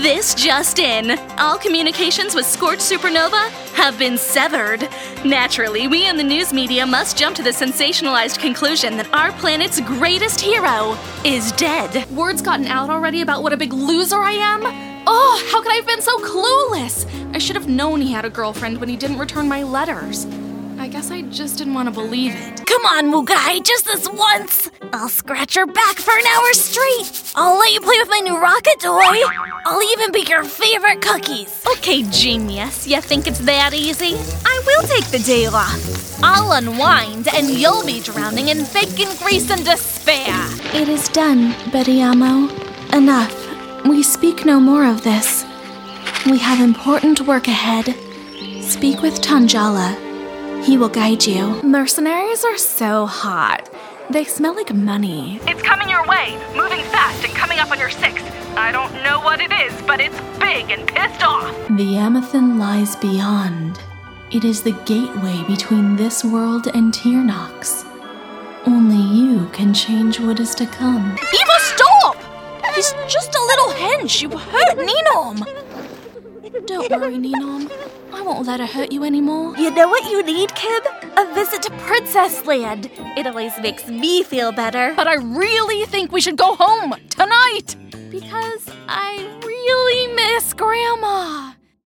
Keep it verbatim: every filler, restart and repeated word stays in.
This just in. All communications with Scorch Supernova have been severed. Naturally, we in the news media must jump to the sensationalized conclusion that our planet's greatest hero is dead. Word's gotten out already about what a big loser I am? Oh, how could I have been so clueless? I should have known he had a girlfriend when he didn't return my letters. I guess I just didn't want to believe it. Come on, Mugai, just this once. I'll scratch your back for an hour straight. I'll let you play with my new rocket toy. I'll even bake your favorite cookies. Okay, genius, you think it's that easy? I will take the day off. I'll unwind and you'll be drowning in bacon grease and despair. It is done, Betty-Amo. Enough. We speak no more of this. We have important work ahead. Speak with Tanjala. He will guide you. Mercenaries are so hot. They smell like money. It's coming your way, moving fast and coming up on your six. I don't know what it is, but it's big and pissed off. The Amethyst lies beyond. It is the gateway between this world and Tiernox. Only you can change what is to come. Eva, stop! He's just a little hench. You hurt Ninom. Don't worry, Ninom. I won't let her hurt you anymore. You know what you need, Kim? A visit to Princess Land. It always makes me feel better. But I really think we should go home tonight. Because I really miss Grandma.